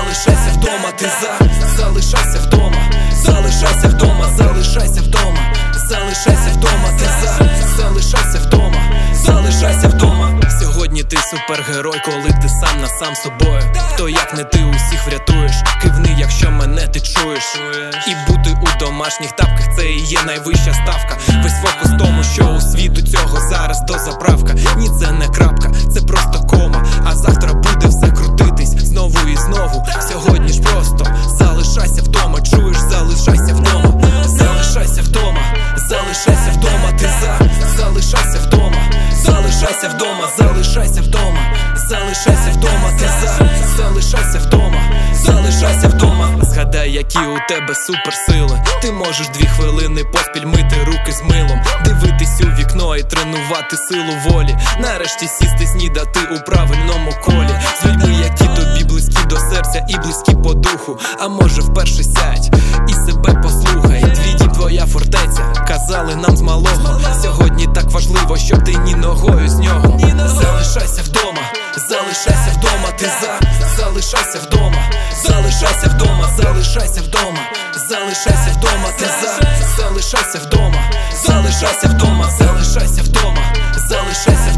залишайся вдома, ти залишайся вдома, залишайся вдома, залишайся вдома, залишайся вдома, ти залишайся вдома, залишайся вдома. Сьогодні ти супергерой, коли ти сам на сам собою. Хто як не ти усіх врятуєш, кивни, якщо мене ти чуєш. І бути у домашніх тапках — це і є найвища ставка. Весь фокус в тому, що у світу цього зараз дозаправка. Ні, це не крапка, це просто кома. А завтра буде все крутитись знову і знову. Сьогодні ж просто залишайся вдома, чуєш, залишайся вдома, залишайся вдома, залишайся вдома, ти залишайся вдома, залишайся вдома, залишайся вдома, залишайся вдома, ти залишайся вдома, залишайся вдома. Згадай, які у тебе суперсили. Ти можеш 2 хвилини поспіль мити руки з милом, дивитись у вікно і тренувати силу волі. Нарешті сісти снідати у правильному колі з людьми, які тобі близькі до серця і близькі по духу. А може вперше сядь і себе послухай. Твій дім, твоя фортеця, казали нам з малого. Сьогодні так важливо, щоб ти ні ногою з нього. Залишайся вдома, залишайся вдома, ти залишайся вдома, залишайся вдома, залишайся вдома, залишайся вдома, ти залишайся вдома, залишайся вдома, залишайся вдома, залишайся